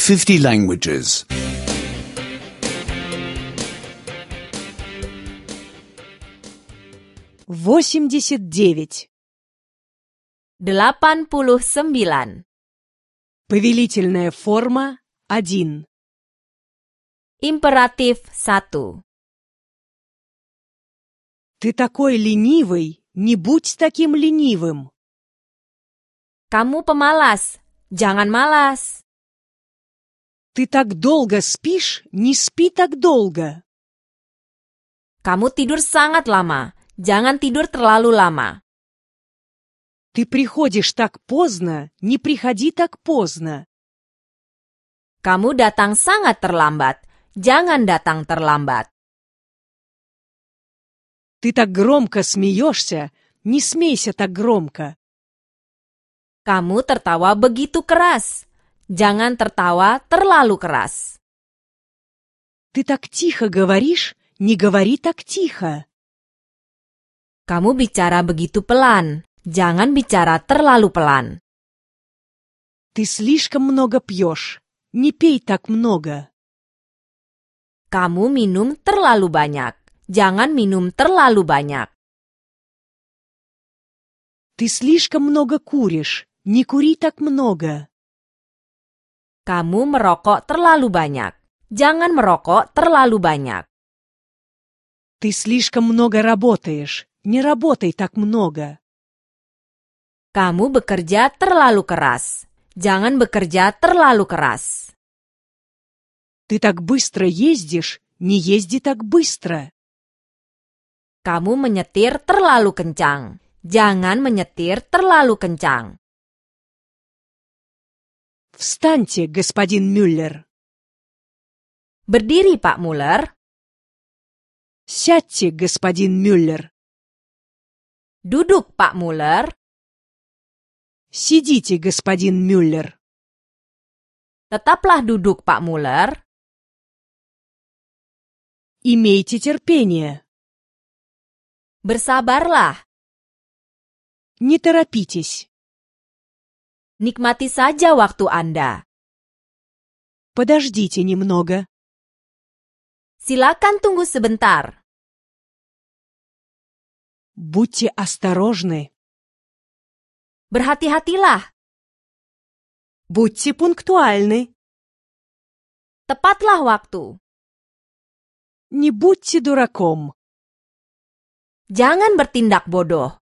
50 languages. 89. 89. Повелительная форма 1. Imperatif 1. Ты такой ленивый, не будь таким ленивым. Kamu pemalas, jangan malas. Ты так долго спишь, не спи так долго. Kamu tidur sangat lama, jangan tidur terlalu lama. Ты приходишь так поздно, не приходи так поздно. Kamu datang sangat terlambat, jangan datang terlambat. Ты так громко смеешься, не смейся так громко. Kamu tertawa begitu keras, jangan tertawa terlalu keras. Ты так тихо говоришь, не говори так тихо. Kamu bicara begitu pelan, jangan bicara terlalu pelan. Ты слишком много пьешь, не пей так много. Kamu minum terlalu banyak, jangan minum terlalu banyak. Ты слишком много куришь, не кури так много. Kamu merokok terlalu banyak, jangan merokok terlalu banyak. Ты слишком много работаешь, не работай так много. Kamu bekerja terlalu keras, jangan bekerja terlalu keras. Ты так быстро ездишь, не езди так быстро. Kamu menyetir terlalu kencang, jangan menyetir terlalu kencang. Встаньте, господин Мюллер. Berdiri, Pak Muller. Сядьте, господин Мюллер. Duduk, Pak Muller. Сидите, господин Мюллер. Tetaplah duduk, Pak Muller. Имейте терпение. Bersabarlah. Не торопитесь. Nikmati saja waktu Anda. Подождите немного. Silakan tunggu sebentar. Будьте осторожны. Berhati-hatilah. Будьте пунктуальны. Tepatlah waktu. Не будьте дураком. Jangan bertindak bodoh.